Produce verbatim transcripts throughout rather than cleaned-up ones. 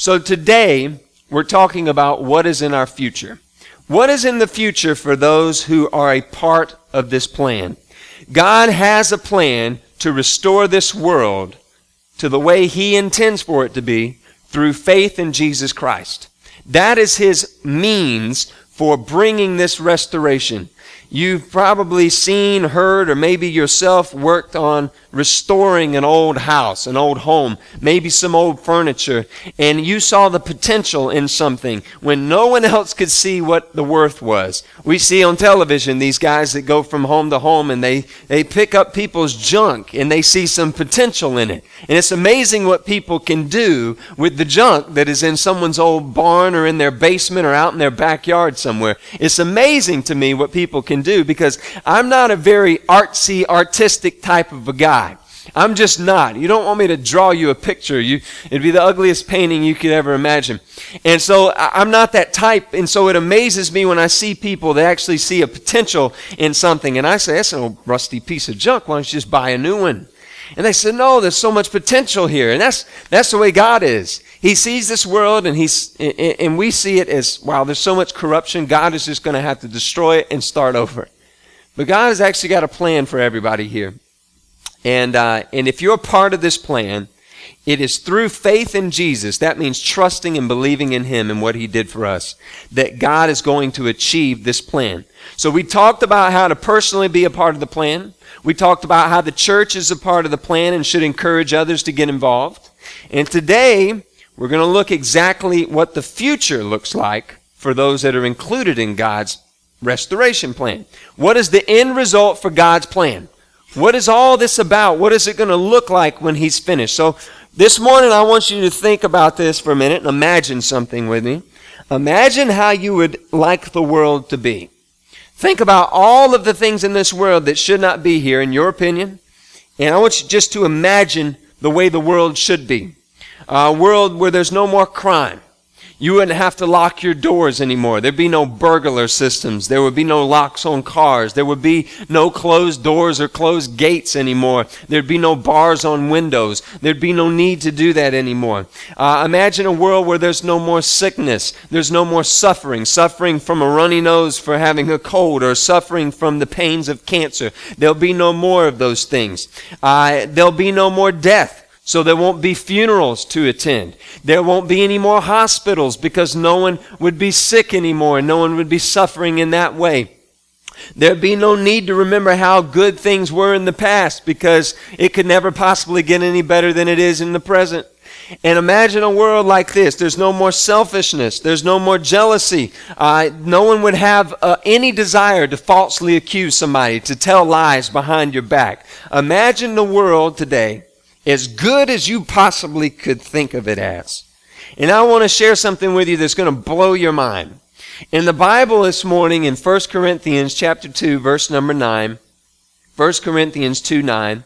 So today, we're talking about what is in our future. What is in the future for those who are a part of this plan? God has a plan to restore this world to the way He intends for it to be through faith in Jesus Christ. That is His means for bringing this restoration. You've probably seen, heard, or maybe yourself worked on restoring an old house, an old home, maybe some old furniture, and you saw the potential in something when no one else could see what the worth was. We see on television these guys that go from home to home and they, they pick up people's junk and they see some potential in it. And it's amazing what people can do with the junk that is in someone's old barn or in their basement or out in their backyard somewhere. It's amazing to me what people can do because I'm not a very artsy, artistic type of a guy. I'm just not. You don't want me to draw you a picture. You, it'd be the ugliest painting you could ever imagine. And so I'm not that type. And so it amazes me when I see people that actually see a potential in something. And I say, that's an old rusty piece of junk. Why don't you just buy a new one? And they said, no, there's so much potential here. And that's that's the way God is. He sees this world and he's and we see it as, wow, there's so much corruption. God is just going to have to destroy it and start over. But God has actually got a plan for everybody here. And uh, and if you're a part of this plan, it is through faith in Jesus. That means trusting and believing in Him and what He did for us, that God is going to achieve this plan. So we talked about how to personally be a part of the plan. We talked about how the church is a part of the plan and should encourage others to get involved. And today, we're going to look exactly what the future looks like for those that are included in God's restoration plan. What is the end result for God's plan? What is all this about? What is it going to look like when He's finished? So this morning I want you to think about this for a minute and imagine something with me. Imagine how you would like the world to be. Think about all of the things in this world that should not be here, in your opinion. And I want you just to imagine the way the world should be. A world where there's no more crime. You wouldn't have to lock your doors anymore. There'd be no burglar systems. There would be no locks on cars. There would be no closed doors or closed gates anymore. There'd be no bars on windows. There'd be no need to do that anymore. Uh, imagine a world where there's no more sickness. There's no more suffering. Suffering from a runny nose for having a cold or suffering from the pains of cancer. There'll be no more of those things. Uh, there'll be no more death. So there won't be funerals to attend. There won't be any more hospitals because no one would be sick anymore and no one would be suffering in that way. There'd be no need to remember how good things were in the past because it could never possibly get any better than it is in the present. And imagine a world like this. There's no more selfishness. There's no more jealousy. Uh, no one would have uh, any desire to falsely accuse somebody, to tell lies behind your back. Imagine the world today as good as you possibly could think of it as. And I want to share something with you that's going to blow your mind. In the Bible this morning in First Corinthians chapter two, verse number nine, First Corinthians two nine,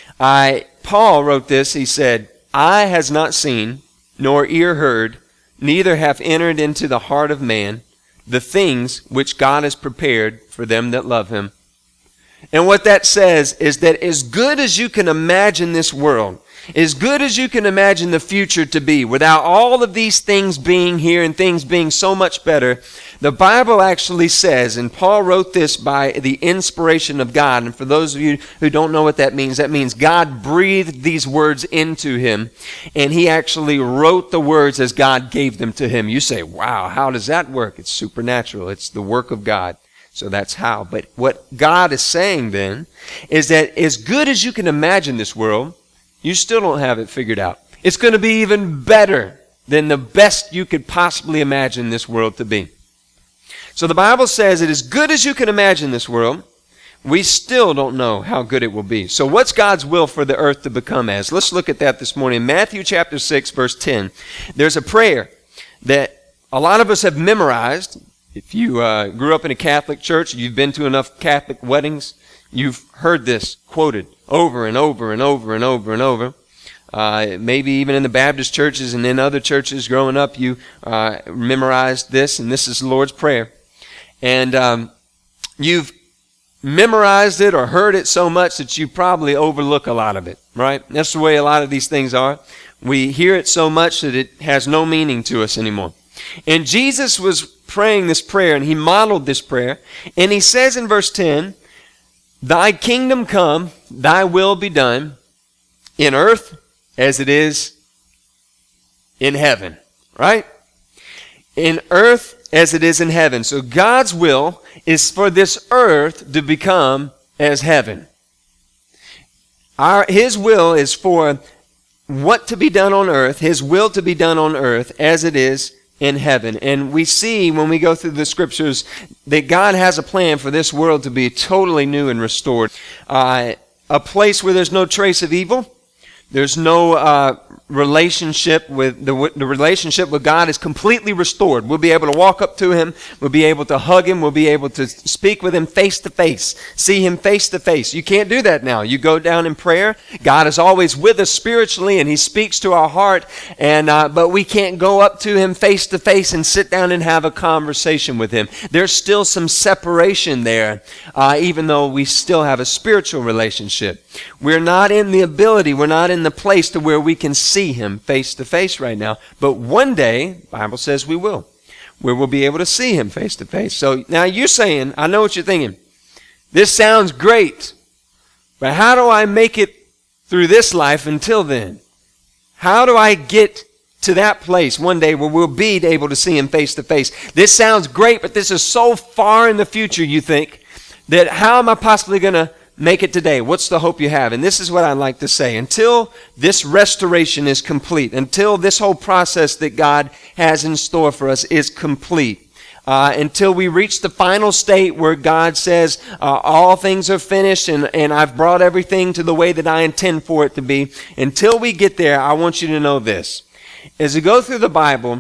I, Paul wrote this. He said, "Eye has not seen, nor ear heard, neither have entered into the heart of man the things which God has prepared for them that love Him." And what that says is that as good as you can imagine this world, as good as you can imagine the future to be, without all of these things being here and things being so much better, the Bible actually says, and Paul wrote this by the inspiration of God, and for those of you who don't know what that means, that means God breathed these words into him, and he actually wrote the words as God gave them to him. You say, wow, how does that work? It's supernatural. It's the work of God. So that's how. But what God is saying then is that as good as you can imagine this world, you still don't have it figured out. It's going to be even better than the best you could possibly imagine this world to be. So the Bible says that as good as you can imagine this world, we still don't know how good it will be. So what's God's will for the earth to become as? Let's look at that this morning. Matthew chapter six, verse ten. There's a prayer that a lot of us have memorized. If you uh, grew up in a Catholic church, you've been to enough Catholic weddings, you've heard this quoted over and over and over and over and over. Uh, maybe even in the Baptist churches and in other churches growing up, you uh, memorized this, and this is the Lord's Prayer. And um, you've memorized it or heard it so much that you probably overlook a lot of it, right? That's the way a lot of these things are. We hear it so much that it has no meaning to us anymore. And Jesus was praying this prayer, and he modeled this prayer. And he says in verse ten, "Thy kingdom come, thy will be done, in earth as it is in heaven." Right? In earth as it is in heaven. So God's will is for this earth to become as heaven. Our, his will is for what to be done on earth, his will to be done on earth as it is in heaven. And we see when we go through the scriptures that God has a plan for this world to be totally new and restored. Uh, a place where there's no trace of evil. There's no uh, relationship with the, the relationship with God is completely restored. We'll be able to walk up to him. We'll be able to hug him. We'll be able to speak with him face to face, see him face to face. You can't do that now. You go down in prayer. God is always with us spiritually, and he speaks to our heart. And uh, but we can't go up to him face to face and sit down and have a conversation with him. There's still some separation there, uh, even though we still have a spiritual relationship. We're not in the ability. We're not in the place to where we can see him face to face right now. But one day, the Bible says we will, where we'll be able to see him face to face. So now you're saying, I know what you're thinking. This sounds great, but how do I make it through this life until then? How do I get to that place one day where we'll be able to see him face to face? This sounds great, but this is so far in the future, you think, that how am I possibly going to make it today? What's the hope you have? And this is what I like to say. Until this restoration is complete, until this whole process that God has in store for us is complete, uh, until we reach the final state where God says, uh, all things are finished and, and I've brought everything to the way that I intend for it to be, until we get there, I want you to know this. As you go through the Bible,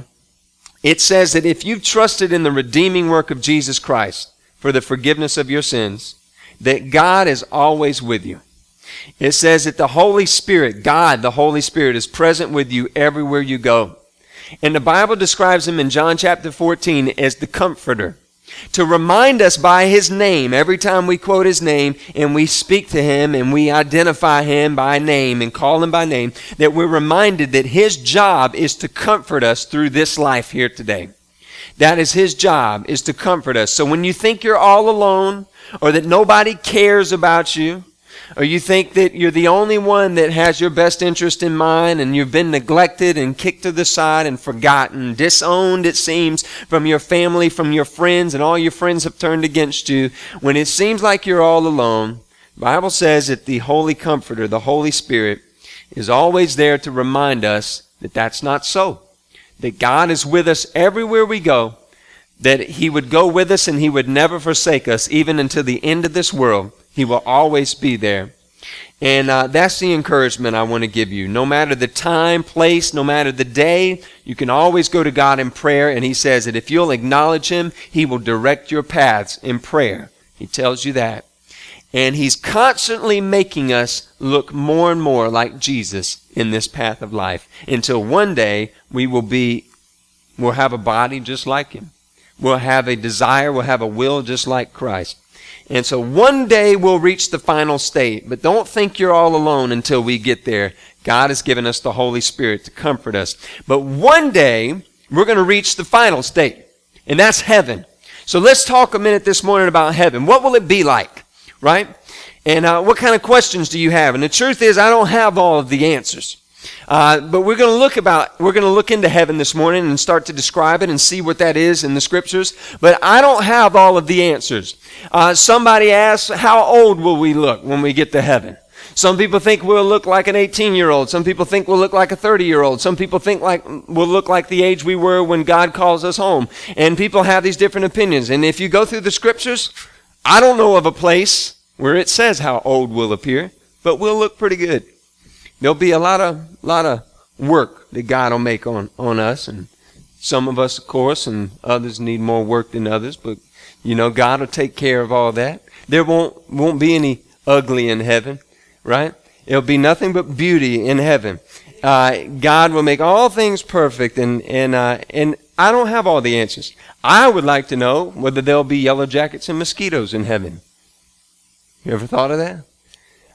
it says that if you've trusted in the redeeming work of Jesus Christ for the forgiveness of your sins, that God is always with you. It says that the Holy Spirit, God, the Holy Spirit, is present with you everywhere you go. And the Bible describes him in John chapter fourteen as the Comforter, to remind us by his name every time we quote his name and we speak to him and we identify him by name and call him by name, that we're reminded that his job is to comfort us through this life here today. That is his job, is to comfort us. So when you think you're all alone, or that nobody cares about you, or you think that you're the only one that has your best interest in mind, and you've been neglected and kicked to the side and forgotten, disowned, it seems, from your family, from your friends, and all your friends have turned against you, when it seems like you're all alone, the Bible says that the Holy Comforter, the Holy Spirit, is always there to remind us that that's not so. That God is with us everywhere we go, that he would go with us and he would never forsake us, even until the end of this world. He will always be there. And uh, that's the encouragement I want to give you. No matter the time, place, no matter the day, you can always go to God in prayer, and he says that if you'll acknowledge him, he will direct your paths in prayer. He tells you that. And he's constantly making us look more and more like Jesus in this path of life, until one day we will be, we'll have a body just like him. We'll have a desire, we'll have a will just like Christ. And so one day we'll reach the final state, but don't think you're all alone until we get there. God has given us the Holy Spirit to comfort us. But one day we're going to reach the final state, and that's heaven. So let's talk a minute this morning about heaven. What will it be like, right? And uh, what kind of questions do you have? And the truth is, I don't have all of the answers. Uh, but we're going to look about, we're going to look into heaven this morning and start to describe it and see what that is in the scriptures. But I don't have all of the answers. Uh, somebody asked, how old will we look when we get to heaven? Some people think we'll look like an eighteen-year-old. Some people think we'll look like a thirty-year-old. Some people think like we'll look like the age we were when God calls us home. And people have these different opinions. And if you go through the scriptures, I don't know of a place where it says how old we'll appear, but we'll look pretty good. There'll be a lot of lot of work that God will make on, on us, and some of us, of course, and others need more work than others, but you know, God will take care of all that. There won't won't be any ugly in heaven, right? It'll be nothing but beauty in heaven. Uh, God will make all things perfect, and and uh, and I don't have all the answers. I would like to know whether there'll be yellow jackets and mosquitoes in heaven. You ever thought of that?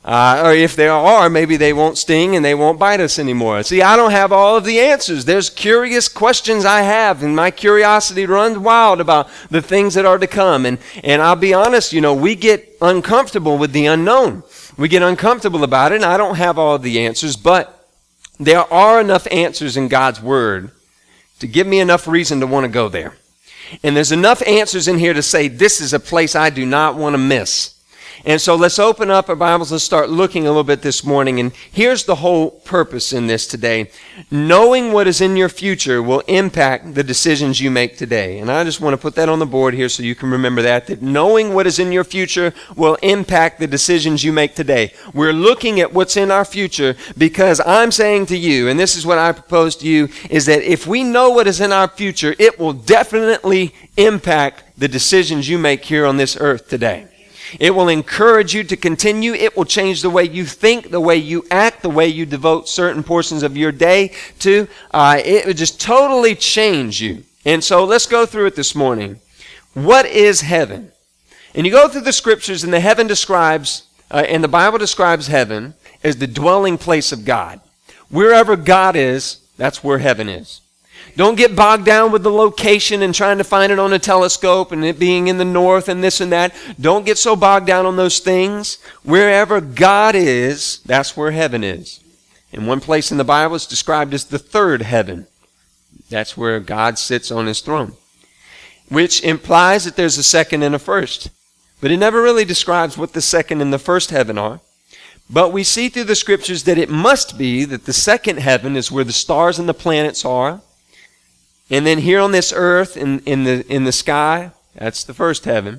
Uh, or if there are, maybe they won't sting and they won't bite us anymore. See, I don't have all of the answers. There's curious questions I have, and my curiosity runs wild about the things that are to come. And, and I'll be honest, you know, we get uncomfortable with the unknown. We get uncomfortable about it, and I don't have all of the answers, but there are enough answers in God's Word to give me enough reason to want to go there. And there's enough answers in here to say, this is a place I do not want to miss. And so let's open up our Bibles and start looking a little bit this morning. And here's the whole purpose in this today. Knowing what is in your future will impact the decisions you make today. And I just want to put that on the board here so you can remember that, that knowing what is in your future will impact the decisions you make today. We're looking at what's in our future because I'm saying to you, and this is what I propose to you, is that if we know what is in our future, it will definitely impact the decisions you make here on this earth today. It will encourage you to continue. It will change the way you think, the way you act, the way you devote certain portions of your day to. Uh, it will just totally change you. And so let's go through it this morning. What is heaven? And you go through the scriptures, and the heaven describes, uh, and the Bible describes heaven as the dwelling place of God. Wherever God is, that's where heaven is. Don't get bogged down with the location and trying to find it on a telescope and it being in the north and this and that. Don't get so bogged down on those things. Wherever God is, that's where heaven is. In one place in the Bible, it's described as the third heaven. That's where God sits on his throne, which implies that there's a second and a first. But it never really describes what the second and the first heaven are. But we see through the scriptures that it must be that the second heaven is where the stars and the planets are. And then here on this earth, in, in the in the sky, that's the first heaven.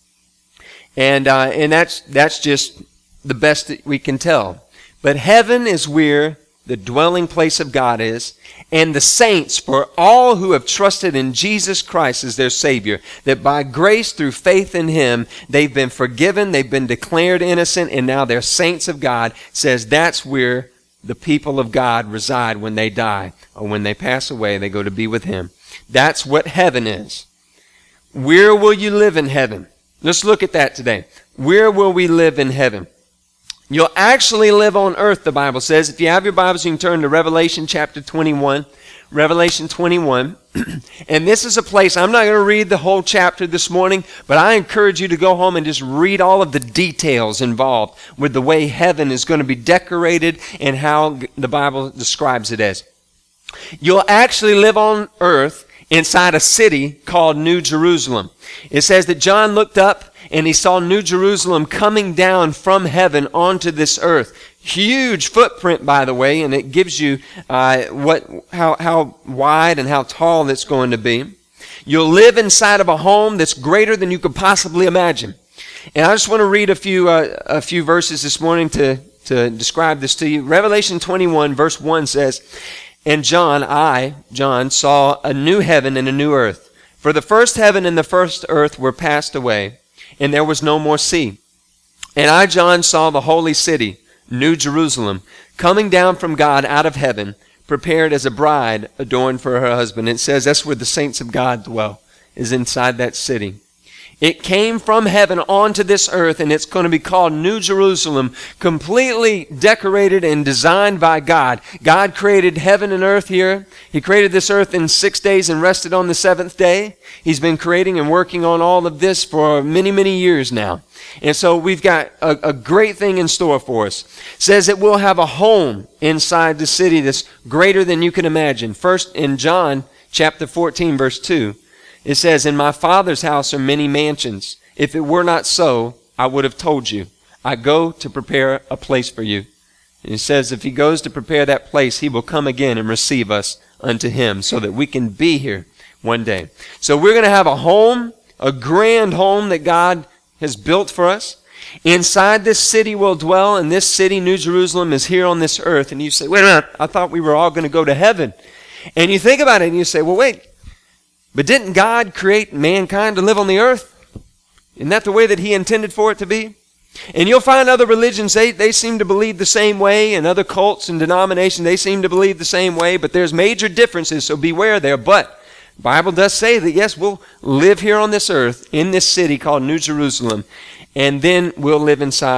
And uh, and that's that's just the best that we can tell. But heaven is where the dwelling place of God is, and the saints, for all who have trusted in Jesus Christ as their Savior, that by grace through faith in Him, they've been forgiven, they've been declared innocent, and now they're saints of God, says that's where the people of God reside when they die, or when they pass away, they go to be with Him. That's what heaven is. Where will you live in heaven? Let's look at that today. Where will we live in heaven? You'll actually live on earth, the Bible says. If you have your Bibles, you can turn to Revelation chapter twenty-one. Revelation twenty-one. And this is a place, I'm not going to read the whole chapter this morning, but I encourage you to go home and just read all of the details involved with the way heaven is going to be decorated and how the Bible describes it as. You'll actually live on earth inside a city called New Jerusalem. It says that John looked up and he saw New Jerusalem coming down from heaven onto this earth. Huge footprint, by the way, and it gives you uh, what, how, how wide and how tall it's going to be. You'll live inside of a home that's greater than you could possibly imagine. And I just want to read a few uh, a few verses this morning to, to describe this to you. Revelation twenty-one, verse one says, "And John, I, John, saw a new heaven and a new earth. For the first heaven and the first earth were passed away, and there was no more sea. And I, John, saw the holy city, New Jerusalem, coming down from God out of heaven, prepared as a bride adorned for her husband." It says that's where the saints of God dwell, is inside that city. It came from heaven onto this earth, and it's going to be called New Jerusalem, completely decorated and designed by God. God created heaven and earth here. He created this earth in six days and rested on the seventh day. He's been creating and working on all of this for many, many years now. And so we've got a, a great thing in store for us. It says that we'll have a home inside the city that's greater than you can imagine. First, in John chapter fourteen, verse two, it says, "In my Father's house are many mansions. If it were not so, I would have told you. I go to prepare a place for you." And it says if He goes to prepare that place, He will come again and receive us unto Him so that we can be here one day. So we're going to have a home, a grand home that God has built for us. Inside this city we'll dwell, and this city, New Jerusalem, is here on this earth. And you say, wait a minute, I thought we were all going to go to heaven. And you think about it and you say, well, wait, but didn't God create mankind to live on the earth? Isn't that the way that He intended for it to be? And you'll find other religions, they, they seem to believe the same way, and other cults and denominations, they seem to believe the same way, but there's major differences, so beware there. But the Bible does say that, yes, we'll live here on this earth, in this city called New Jerusalem, and then we'll live inside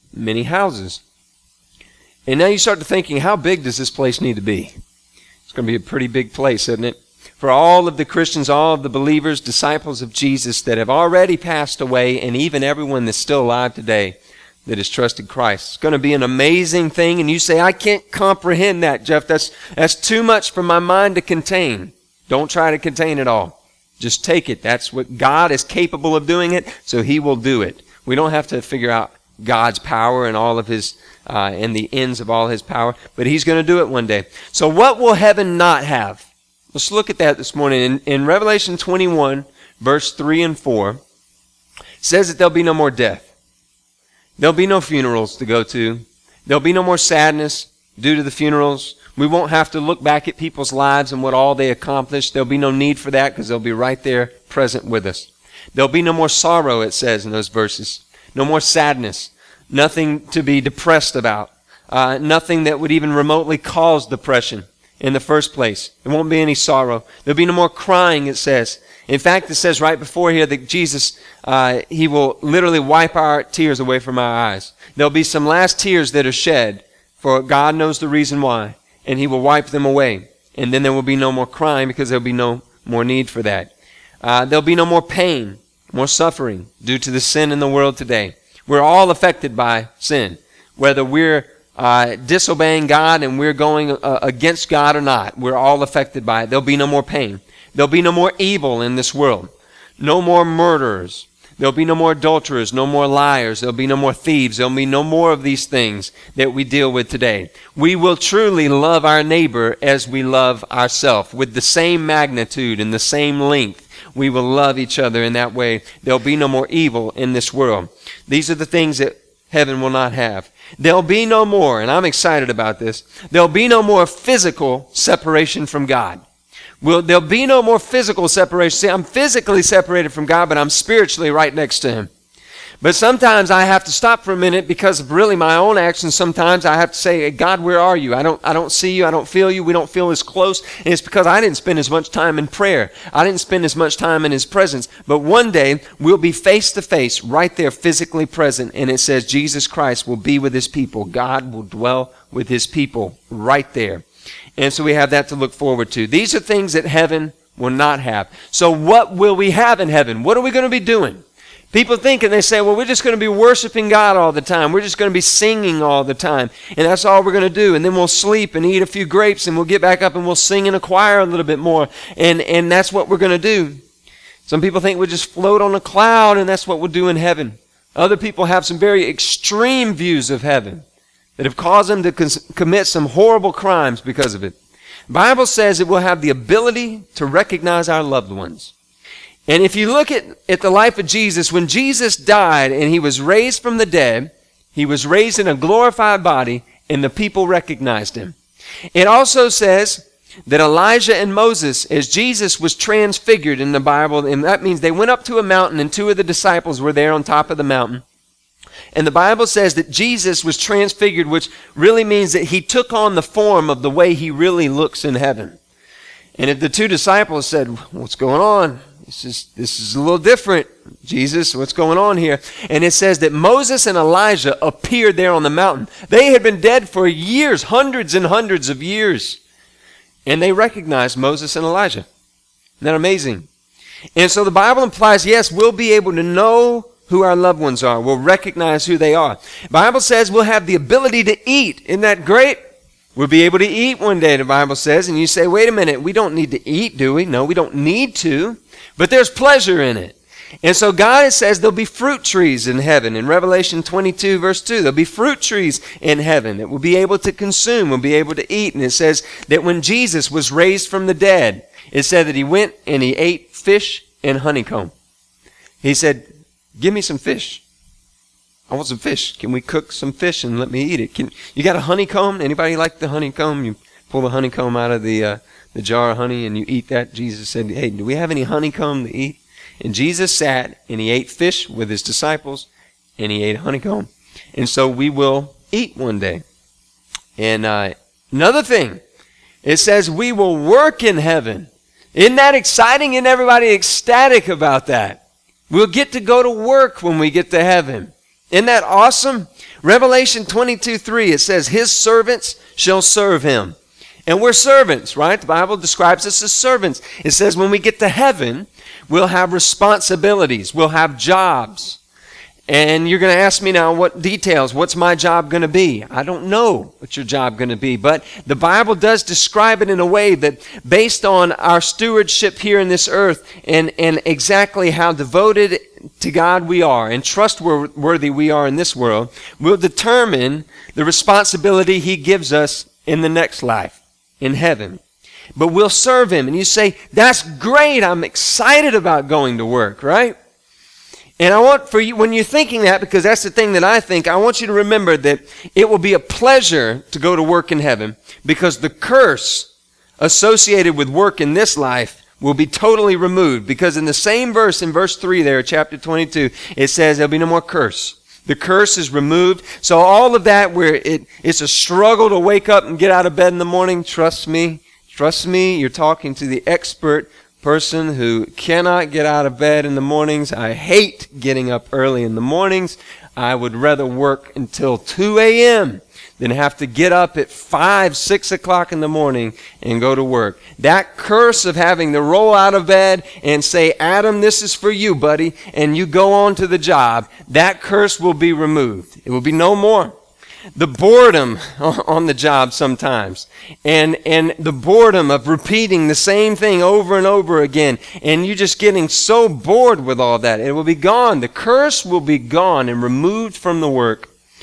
many houses. And now you start to thinking, how big does this place need to be? It's going to be a pretty big place, isn't it? For all of the Christians, all of the believers, disciples of Jesus that have already passed away, and even everyone that's still alive today that has trusted Christ. It's going to be an amazing thing. And you say, I can't comprehend that, Jeff. That's, that's too much for my mind to contain. Don't try to contain it all. Just take it. That's what God is capable of doing it, so He will do it. We don't have to figure out God's power and all of His, uh, and the ends of all His power, but He's going to do it one day. So what will heaven not have? Let's look at that this morning. In, in Revelation twenty-one, verse three and four, it says that there'll be no more death. There'll be no funerals to go to. There'll be no more sadness due to the funerals. We won't have to look back at people's lives and what all they accomplished. There'll be no need for that because they'll be right there present with us. There'll be no more sorrow, it says in those verses. No more sadness. Nothing to be depressed about. Uh, nothing that would even remotely cause depression in the first place. There won't be any sorrow. There'll be no more crying, it says. In fact, it says right before here that Jesus, uh, He will literally wipe our tears away from our eyes. There'll be some last tears that are shed, for God knows the reason why, and He will wipe them away. And then there will be no more crying because there'll be no more need for that. Uh, there'll be no more pain, more suffering due to the sin in the world today. We're all affected by sin, whether we're uh, disobeying God and we're going uh, against God or not. We're all affected by it. There'll be no more pain. There'll be no more evil in this world. No more murderers. There'll be no more adulterers, no more liars. There'll be no more thieves. There'll be no more of these things that we deal with today. We will truly love our neighbor as we love ourselves, with the same magnitude and the same length. We will love each other in that way. There'll be no more evil in this world. These are the things that heaven will not have. There'll be no more, and I'm excited about this, there'll be no more physical separation from God. Well, there'll be no more physical separation. See, I'm physically separated from God, but I'm spiritually right next to Him. But sometimes I have to stop for a minute because of really my own actions. Sometimes I have to say, God, where are you? I don't, I don't see you. I don't feel you. We don't feel as close. And it's because I didn't spend as much time in prayer. I didn't spend as much time in His presence. But one day we'll be face to face, right there, physically present. And it says Jesus Christ will be with His people. God will dwell with His people right there. And so we have that to look forward to. These are things that heaven will not have. So what will we have in heaven? What are we going to be doing? People think and they say, well, we're just going to be worshiping God all the time. We're just going to be singing all the time. And that's all we're going to do. And then we'll sleep and eat a few grapes and we'll get back up and we'll sing in a choir a little bit more. And, and that's what we're going to do. Some people think we'll just float on a cloud and that's what we'll do in heaven. Other people have some very extreme views of heaven that have caused them to cons- commit some horrible crimes because of it. The Bible says it will have the ability to recognize our loved ones. And if you look at, at the life of Jesus, when Jesus died and He was raised from the dead, He was raised in a glorified body and the people recognized Him. It also says that Elijah and Moses, as Jesus was transfigured in the Bible, and that means they went up to a mountain and two of the disciples were there on top of the mountain. And the Bible says that Jesus was transfigured, which really means that He took on the form of the way He really looks in heaven. And if the two disciples said, what's going on? This is, this is a little different. Jesus, what's going on here? And it says that Moses and Elijah appeared there on the mountain. They had been dead for years, hundreds and hundreds of years. And they recognized Moses and Elijah. Isn't that amazing? And so the Bible implies, yes, we'll be able to know who our loved ones are. We'll recognize who they are. The Bible says we'll have the ability to eat. Isn't that great? We'll be able to eat one day, the Bible says. And you say, wait a minute, we don't need to eat, do we? No, we don't need to. But there's pleasure in it. And so God says there'll be fruit trees in heaven. In Revelation twenty-two, verse two, there'll be fruit trees in heaven that we'll be able to consume, we'll be able to eat. And it says that when Jesus was raised from the dead, it said that He went and He ate fish and honeycomb. He said, give me some fish. I want some fish. Can we cook some fish and let me eat it? Can, you got a honeycomb? Anybody like the honeycomb? You pull the honeycomb out of the uh, the jar of honey and you eat that. Jesus said, hey, do we have any honeycomb to eat? And Jesus sat and He ate fish with His disciples and He ate honeycomb. And so we will eat one day. And uh, another thing, it says we will work in heaven. Isn't that exciting? Isn't everybody ecstatic about that? We'll get to go to work when we get to heaven. Isn't that awesome? Revelation twenty-two three, it says, his servants shall serve him. And we're servants, right? The Bible describes us as servants. It says when we get to heaven, we'll have responsibilities. We'll have jobs. And you're going to ask me now, what details? What's my job going to be? I don't know what your job going to be. But the Bible does describe it in a way that based on our stewardship here in this earth and, and exactly how devoted to God we are and trustworthy we are in this world, will determine the responsibility he gives us in the next life, in heaven. But we'll serve him. And you say, that's great. I'm excited about going to work, right? And I want for you, when you're thinking that, because that's the thing that I think, I want you to remember that it will be a pleasure to go to work in heaven, because the curse associated with work in this life will be totally removed. Because in the same verse, in verse three there, chapter twenty-two, it says there'll be no more curse. The curse is removed. So all of that where it, it's a struggle to wake up and get out of bed in the morning, trust me, trust me, you're talking to the expert person who cannot get out of bed in the mornings. I hate getting up early in the mornings. I would rather work until two a.m. than have to get up at five, six o'clock in the morning and go to work. That curse of having to roll out of bed and say, Adam, this is for you, buddy, and you go on to the job, that curse will be removed. It will be no more. The boredom on the job sometimes, and and the boredom of repeating the same thing over and over again, and you just getting so bored with all that, it will be gone. The curse will be gone and removed from the work,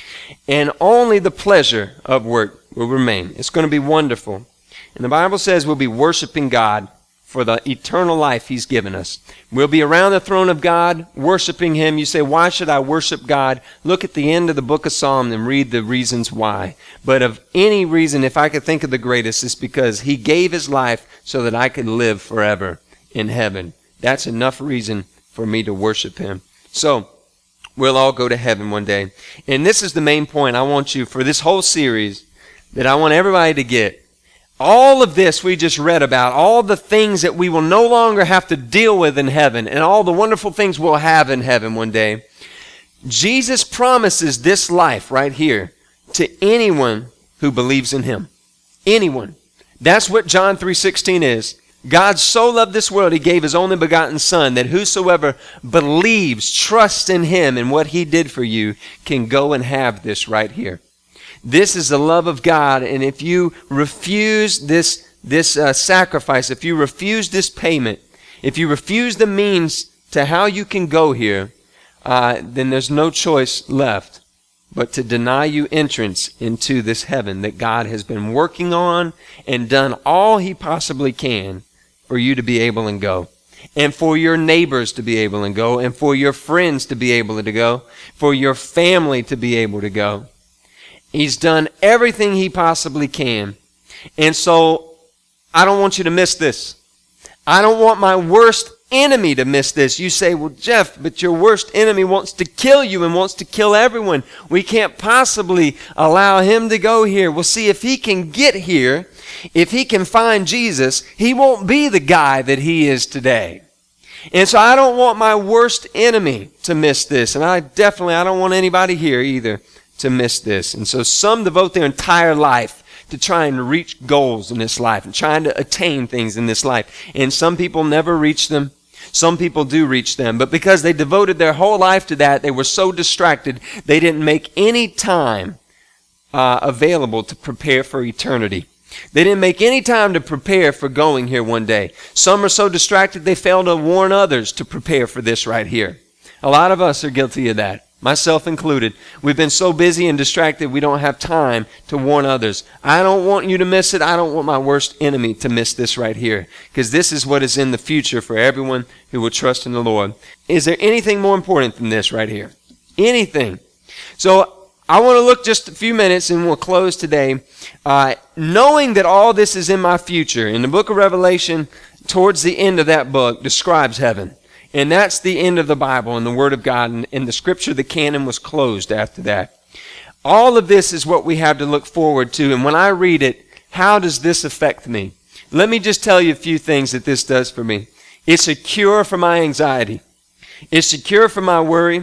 and only the pleasure of work will remain. It's going to be wonderful. And the Bible says we'll be worshiping God for the eternal life he's given us. We'll be around the throne of God, worshiping him. You say, why should I worship God? Look at the end of the book of Psalms and read the reasons why. But of any reason, if I could think of the greatest, it's because he gave his life so that I could live forever in heaven. That's enough reason for me to worship him. So, we'll all go to heaven one day. And this is the main point I want you, for this whole series, that I want everybody to get. All of this we just read about, all the things that we will no longer have to deal with in heaven, and all the wonderful things we'll have in heaven one day, Jesus promises this life right here to anyone who believes in him. Anyone. That's what John three sixteen is. God so loved this world, he gave his only begotten Son, that whosoever believes, trusts in him and what he did for you, can go and have this right here. This is the love of God, and if you refuse this, this uh, sacrifice, if you refuse this payment, if you refuse the means to how you can go here, uh, then there's no choice left but to deny you entrance into this heaven that God has been working on and done all he possibly can for you to be able and go, and for your neighbors to be able and go, and for your friends to be able to go, for your family to be able to go. He's done everything he possibly can. And so I don't want you to miss this. I don't want my worst enemy to miss this. You say, well, Jeff, but your worst enemy wants to kill you and wants to kill everyone. We can't possibly allow him to go here. Well, see, if he can get here, if he can find Jesus, he won't be the guy that he is today. And so I don't want my worst enemy to miss this. And I definitely, I don't want anybody here either to miss this. And so some devote their entire life to trying to reach goals in this life and trying to attain things in this life. And some people never reach them. Some people do reach them. But because they devoted their whole life to that, they were so distracted, they didn't make any time uh, available to prepare for eternity. They didn't make any time to prepare for going here one day. Some are so distracted they fail to warn others to prepare for this right here. A lot of us are guilty of that. Myself included. We've been so busy and distracted we don't have time to warn others. I don't want you to miss it. I don't want my worst enemy to miss this right here, because this is what is in the future for everyone who will trust in the Lord. Is there anything more important than this right here? Anything. So I want to look just a few minutes and we'll close today. Uh, knowing that all this is in my future, in the book of Revelation, towards the end of that book, describes heaven. And that's the end of the Bible and the Word of God. And in the Scripture, the canon was closed after that. All of this is what we have to look forward to. And when I read it, how does this affect me? Let me just tell you a few things that this does for me. It's a cure for my anxiety. It's a cure for my worry,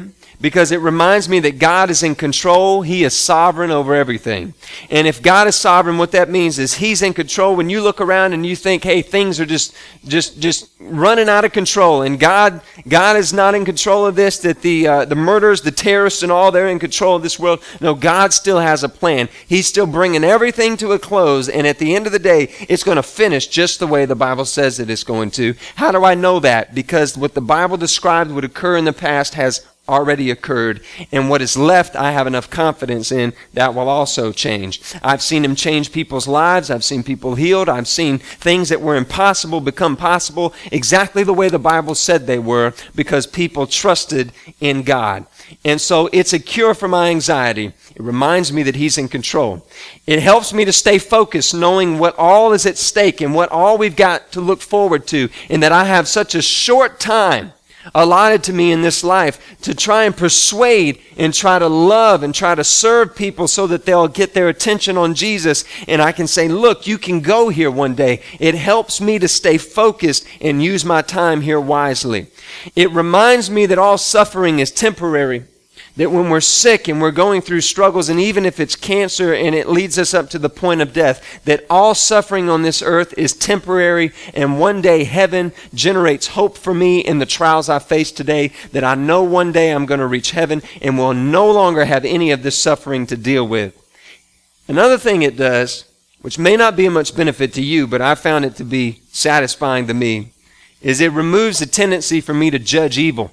because it reminds me that God is in control. He is sovereign over everything. And if God is sovereign, what that means is He's in control. When you look around and you think, hey, things are just just just running out of control, and God God is not in control of this, that the uh, the murderers, the terrorists, and all, they're in control of this world. No, God still has a plan. He's still bringing everything to a close, and at the end of the day, it's going to finish just the way the Bible says that it's going to. How do I know that? Because what the Bible described would occur in the past has already occurred, and what is left I have enough confidence in that will also change. I've seen Him change people's lives. I've seen people healed. I've seen things that were impossible become possible exactly the way the Bible said they were, because people trusted in God. And so it's a cure for my anxiety. It reminds me that He's in control. It helps me to stay focused, knowing what all is at stake and what all we've got to look forward to, and that I have such a short time allotted to me in this life to try and persuade and try to love and try to serve people so that they'll get their attention on Jesus. And I can say, look, you can go here one day. It helps me to stay focused and use my time here wisely. It reminds me that all suffering is temporary. That when we're sick and we're going through struggles, and even if it's cancer and it leads us up to the point of death, that all suffering on this earth is temporary, and one day heaven generates hope for me in the trials I face today, that I know one day I'm going to reach heaven and will no longer have any of this suffering to deal with. Another thing it does, which may not be of much benefit to you, but I found it to be satisfying to me, is it removes the tendency for me to judge evil.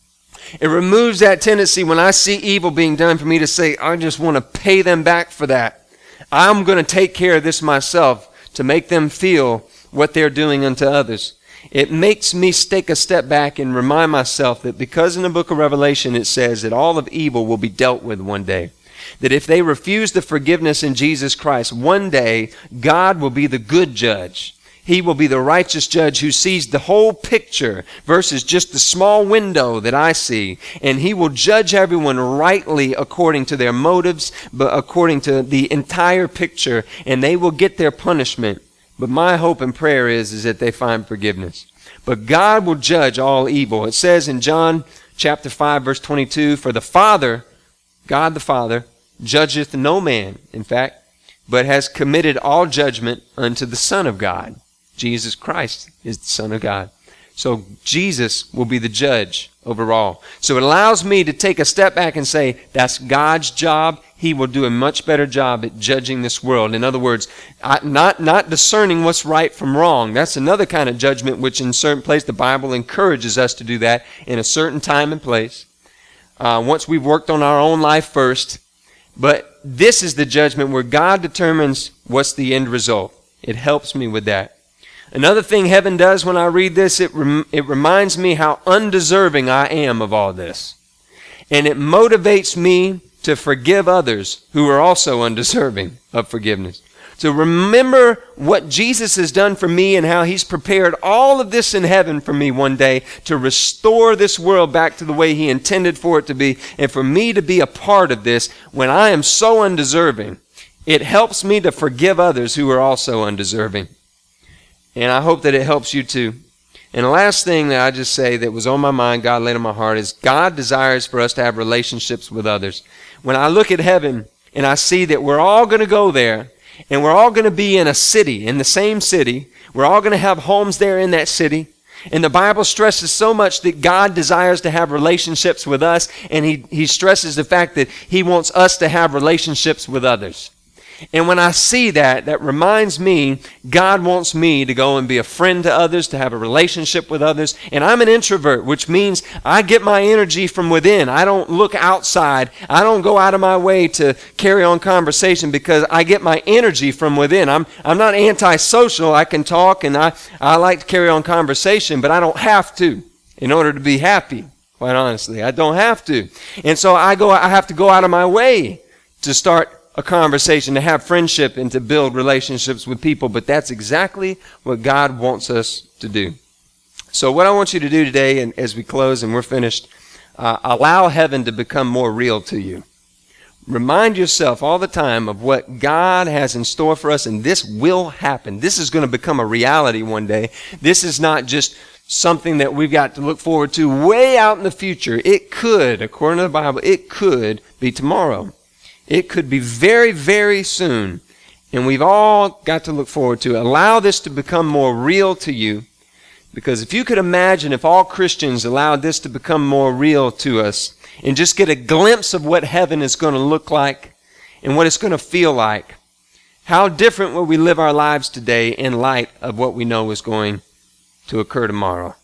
It removes that tendency when I see evil being done for me to say, I just want to pay them back for that. I'm going to take care of this myself to make them feel what they're doing unto others. It makes me take a step back and remind myself that because in the book of Revelation it says that all of evil will be dealt with one day. That if they refuse the forgiveness in Jesus Christ, one day God will be the good judge. He will be the righteous judge who sees the whole picture versus just the small window that I see. And He will judge everyone rightly according to their motives, but according to the entire picture. And they will get their punishment. But my hope and prayer is, is that they find forgiveness. But God will judge all evil. It says in John chapter five, verse twenty-two, for the Father, God the Father, judgeth no man, in fact, but has committed all judgment unto the Son of God. Jesus Christ is the Son of God. So Jesus will be the judge over all. So it allows me to take a step back and say, that's God's job. He will do a much better job at judging this world. In other words, I, not, not discerning what's right from wrong. That's another kind of judgment, which in certain place the Bible encourages us to do that in a certain time and place. Uh, once we've worked on our own life first. But this is the judgment where God determines what's the end result. It helps me with that. Another thing heaven does when I read this, it, rem- it reminds me how undeserving I am of all this. And it motivates me to forgive others who are also undeserving of forgiveness. So remember what Jesus has done for me and how He's prepared all of this in heaven for me one day to restore this world back to the way He intended for it to be, and for me to be a part of this when I am so undeserving. It helps me to forgive others who are also undeserving. And I hope that it helps you too. And the last thing that I just say that was on my mind, God laid on my heart, is God desires for us to have relationships with others. When I look at heaven and I see that we're all going to go there, and we're all going to be in a city, in the same city, we're all going to have homes there in that city. And the Bible stresses so much that God desires to have relationships with us, and he, he stresses the fact that He wants us to have relationships with others. And when I see that, that reminds me God wants me to go and be a friend to others, to have a relationship with others. And I'm an introvert, which means I get my energy from within. I don't look outside. I don't go out of my way to carry on conversation because I get my energy from within. I'm I'm not antisocial. I can talk and I, I like to carry on conversation, but I don't have to in order to be happy, quite honestly. I don't have to. And so I go. I have to go out of my way to start a conversation, to have friendship, and to build relationships with people. But that's exactly what God wants us to do. So what I want you to do today, and as we close and we're finished, uh, allow heaven to become more real to you. Remind yourself all the time of what God has in store for us, and this will happen. This is going to become a reality one day. This is not just something that we've got to look forward to way out in the future. It could, according to the Bible, it could be tomorrow. It could be very, very soon. And we've all got to look forward to it. Allow this to become more real to you. Because if you could imagine if all Christians allowed this to become more real to us and just get a glimpse of what heaven is going to look like and what it's going to feel like, how different will we live our lives today in light of what we know is going to occur tomorrow?